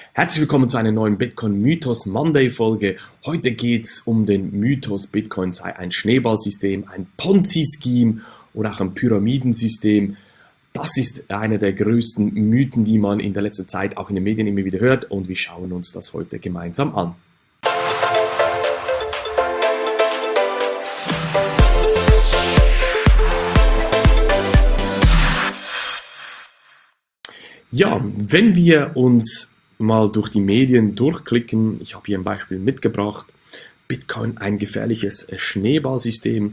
Herzlich willkommen zu einer neuen Bitcoin Mythos Monday Folge. Heute geht es um den Mythos, Bitcoin sei ein Schneeballsystem, ein Ponzi-Scheme oder auch ein Pyramidensystem. Das ist einer der größten Mythen, die man in der letzten Zeit auch in den Medien immer wieder hört, und wir schauen uns das heute gemeinsam an. Ja, wenn wir uns mal durch die Medien durchklicken, ich habe hier ein Beispiel mitgebracht, Bitcoin ein gefährliches Schneeballsystem,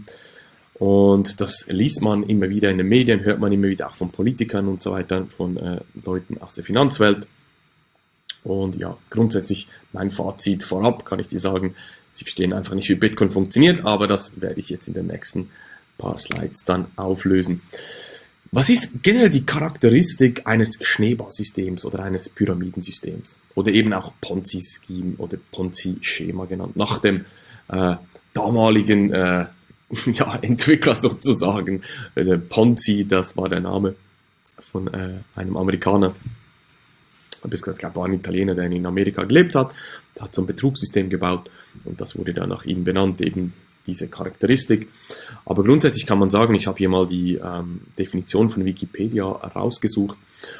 und das liest man immer wieder in den Medien, hört man immer wieder auch von Politikern und so weiter, von Leuten aus der Finanzwelt. Und ja, grundsätzlich mein Fazit vorab kann ich dir sagen, sie verstehen einfach nicht, wie Bitcoin funktioniert, aber das werde ich jetzt in den nächsten paar Slides dann auflösen. Was ist generell die Charakteristik eines Schneeballsystems oder eines Pyramidensystems oder eben auch Ponzi-Scheme oder Ponzi-Schema genannt, nach dem damaligen Entwickler sozusagen. Ponzi, das war der Name von einem Amerikaner, ich glaube, war ein Italiener, der in Amerika gelebt hat, der hat so ein Betrugssystem gebaut und das wurde dann nach ihm benannt, eben diese Charakteristik. Aber grundsätzlich kann man sagen, ich habe hier mal die Definition von Wikipedia rausgesucht,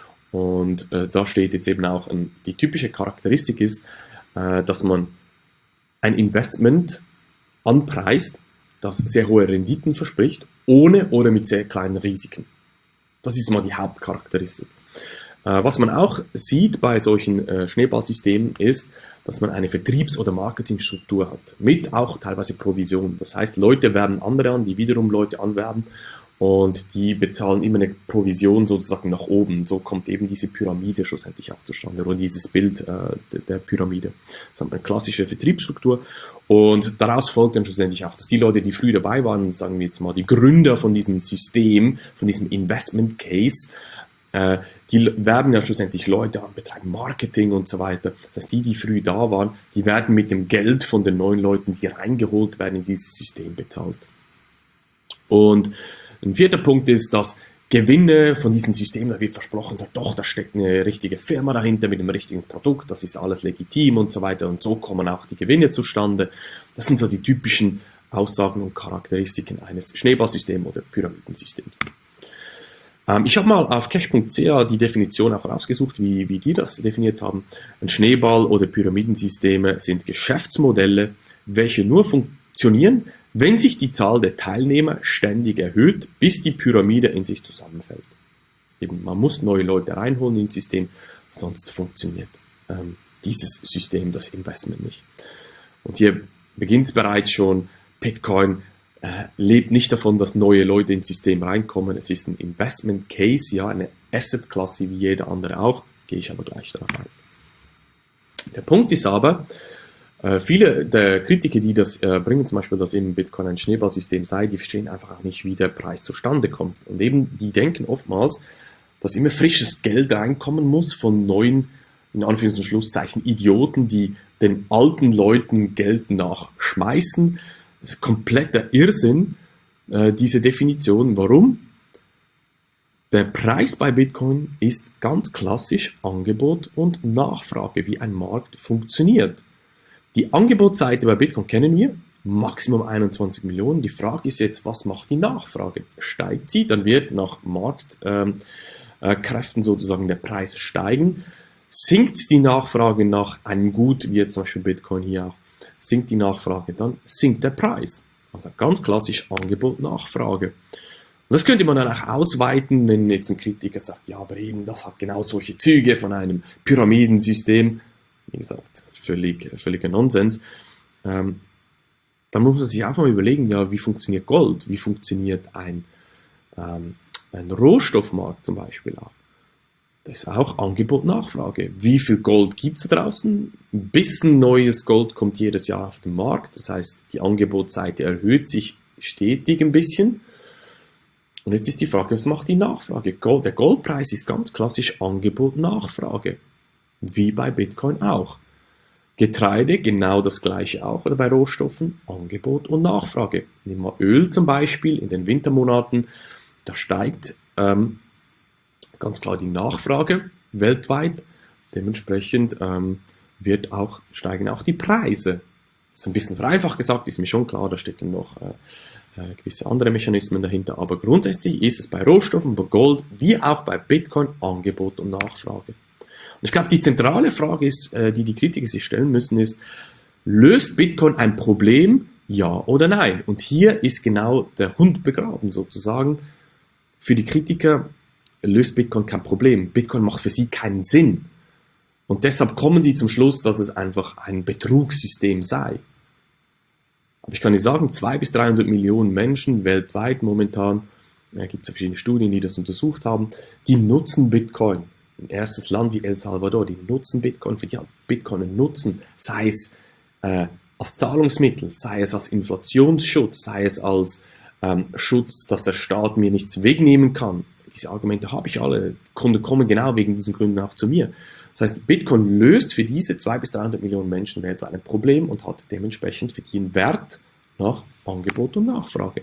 und da steht jetzt eben auch, die typische Charakteristik ist, dass man ein Investment anpreist, das sehr hohe Renditen verspricht, ohne oder mit sehr kleinen Risiken. Das ist mal die Hauptcharakteristik. Was man auch sieht bei solchen Schneeballsystemen ist, dass man eine Vertriebs- oder Marketingstruktur hat, mit auch teilweise Provision. Das heißt, Leute werben andere an, die wiederum Leute anwerben, und die bezahlen immer eine Provision sozusagen nach oben. So kommt eben diese Pyramide schlussendlich auch zustande, oder dieses Bild der Pyramide. Das ist eine klassische Vertriebsstruktur, und daraus folgt dann schlussendlich auch, dass die Leute, die früh dabei waren, sagen wir jetzt mal die Gründer von diesem System, von diesem Investment Case, die werben ja schlussendlich Leute an, betreiben Marketing und so weiter. Das heißt, die früh da waren, die werden mit dem Geld von den neuen Leuten, die reingeholt werden, in dieses System bezahlt. Und ein vierter Punkt ist, dass Gewinne von diesem System, da wird versprochen, da steckt eine richtige Firma dahinter mit einem richtigen Produkt, das ist alles legitim und so weiter, und so kommen auch die Gewinne zustande. Das sind so die typischen Aussagen und Charakteristiken eines Schneeballsystems oder Pyramidensystems. Ich habe mal auf cash.ca die Definition auch rausgesucht, wie die das definiert haben. Ein Schneeball- oder Pyramidensysteme sind Geschäftsmodelle, welche nur funktionieren, wenn sich die Zahl der Teilnehmer ständig erhöht, bis die Pyramide in sich zusammenfällt. Eben, man muss neue Leute reinholen ins System, sonst funktioniert dieses System, das Investment nicht. Und hier beginnt es bereits schon. Bitcoin lebt nicht davon, dass neue Leute ins System reinkommen. Es ist ein Investment Case, ja, eine Asset-Klasse wie jeder andere auch. Gehe ich aber gleich darauf ein. Der Punkt ist aber, viele der Kritiker, die das bringen, zum Beispiel, dass eben Bitcoin ein Schneeballsystem sei, die verstehen einfach auch nicht, wie der Preis zustande kommt. Und eben, die denken oftmals, dass immer frisches Geld reinkommen muss von neuen, in Anführungs- und Schlusszeichen, Idioten, die den alten Leuten Geld nachschmeißen. Das ist kompletter Irrsinn, diese Definition. Warum? Der Preis bei Bitcoin ist ganz klassisch Angebot und Nachfrage, wie ein Markt funktioniert. Die Angebotsseite bei Bitcoin kennen wir, Maximum 21 Millionen. Die Frage ist jetzt, was macht die Nachfrage? Steigt sie, dann wird nach Marktkräften sozusagen der Preis steigen. Sinkt die Nachfrage nach einem Gut, wie jetzt zum Beispiel Bitcoin hier auch, sinkt die Nachfrage, dann sinkt der Preis. Also ganz klassisch Angebot, Nachfrage. Und das könnte man dann auch ausweiten, wenn jetzt ein Kritiker sagt, ja, aber eben, das hat genau solche Züge von einem Pyramidensystem. Wie gesagt, völliger Nonsens. Dann muss man sich einfach mal überlegen, ja, wie funktioniert Gold? Wie funktioniert ein Rohstoffmarkt zum Beispiel auch? Das ist auch Angebot-Nachfrage. Wie viel Gold gibt es da draußen? Ein bisschen neues Gold kommt jedes Jahr auf den Markt. Das heißt, die Angebotsseite erhöht sich stetig ein bisschen. Und jetzt ist die Frage, was macht die Nachfrage? Der Goldpreis ist ganz klassisch Angebot-Nachfrage. Wie bei Bitcoin auch. Getreide, genau das gleiche auch. Oder bei Rohstoffen, Angebot und Nachfrage. Nehmen wir Öl zum Beispiel in den Wintermonaten. Da steigt ganz klar die Nachfrage weltweit. dementsprechend steigen auch die Preise. Das ist ein bisschen vereinfacht gesagt, ist mir schon klar, da stecken noch gewisse andere Mechanismen dahinter, aber grundsätzlich ist es bei Rohstoffen, bei Gold, wie auch bei Bitcoin, Angebot und Nachfrage. Und ich glaube, die zentrale Frage ist, die Kritiker sich stellen müssen, ist, löst Bitcoin ein Problem, ja oder nein? Und hier ist genau der Hund begraben sozusagen. Für die Kritiker löst Bitcoin kein Problem. Bitcoin macht für sie keinen Sinn. Und deshalb kommen sie zum Schluss, dass es einfach ein Betrugssystem sei. Aber ich kann Ihnen sagen, 200 bis 300 Millionen Menschen weltweit momentan, gibt es ja verschiedene Studien, die das untersucht haben, die nutzen Bitcoin. Ein erstes Land wie El Salvador, die nutzen Bitcoin, für die Bitcoin nutzen, sei es als Zahlungsmittel, sei es als Inflationsschutz, sei es als Schutz, dass der Staat mir nichts wegnehmen kann. Diese Argumente habe ich alle. Kunden kommen genau wegen diesen Gründen auch zu mir. Das heißt, Bitcoin löst für diese 200 bis 300 Millionen Menschen weltweit ein Problem und hat dementsprechend für die einen Wert nach Angebot und Nachfrage.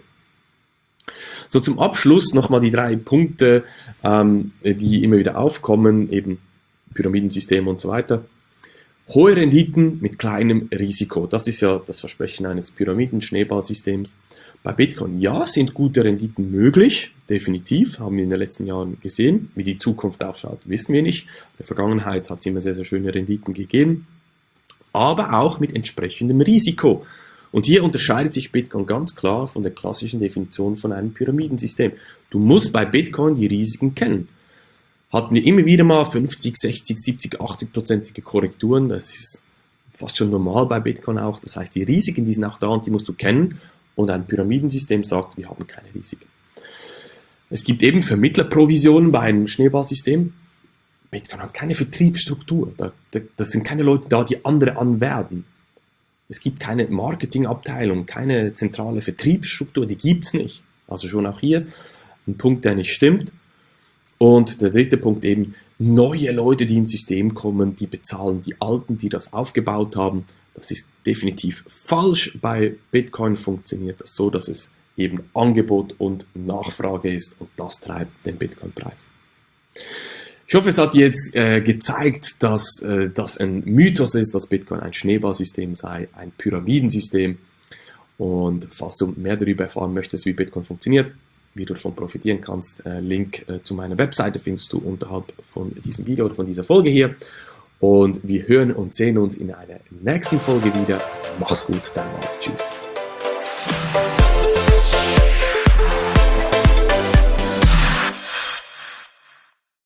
So, zum Abschluss nochmal die 3 Punkte, die immer wieder aufkommen, eben Pyramidensystem und so weiter. Hohe Renditen mit kleinem Risiko. Das ist ja das Versprechen eines Pyramiden-Schneeballsystems. Bei Bitcoin, ja, sind gute Renditen möglich. Definitiv, haben wir in den letzten Jahren gesehen. Wie die Zukunft ausschaut, wissen wir nicht. In der Vergangenheit hat es immer sehr, sehr schöne Renditen gegeben. Aber auch mit entsprechendem Risiko. Und hier unterscheidet sich Bitcoin ganz klar von der klassischen Definition von einem Pyramidensystem. Du musst bei Bitcoin die Risiken kennen. Hatten wir immer wieder mal 50, 60, 70, 80%ige Korrekturen. Das ist fast schon normal bei Bitcoin auch. Das heißt, die Risiken, die sind auch da und die musst du kennen. Und ein Pyramidensystem sagt, wir haben keine Risiken. Es gibt eben Vermittlerprovisionen bei einem Schneeballsystem. Bitcoin hat keine Vertriebsstruktur. Das sind keine Leute da, die andere anwerben. Es gibt keine Marketingabteilung, keine zentrale Vertriebsstruktur, die gibt es nicht. Also schon auch hier ein Punkt, der nicht stimmt. Und der dritte Punkt eben, neue Leute, die ins System kommen, die bezahlen die Alten, die das aufgebaut haben. Das ist definitiv falsch. Bei Bitcoin funktioniert das so, dass es eben Angebot und Nachfrage ist und das treibt den Bitcoin-Preis. Ich hoffe, es hat jetzt gezeigt, dass das ein Mythos ist, dass Bitcoin ein Schneeballsystem sei, ein Pyramidensystem. Und falls du mehr darüber erfahren möchtest, wie Bitcoin funktioniert, wie du davon profitieren kannst, Link zu meiner Webseite findest du unterhalb von diesem Video oder von dieser Folge hier. Und wir hören und sehen uns in einer nächsten Folge wieder. Mach's gut, dein Marc. Tschüss.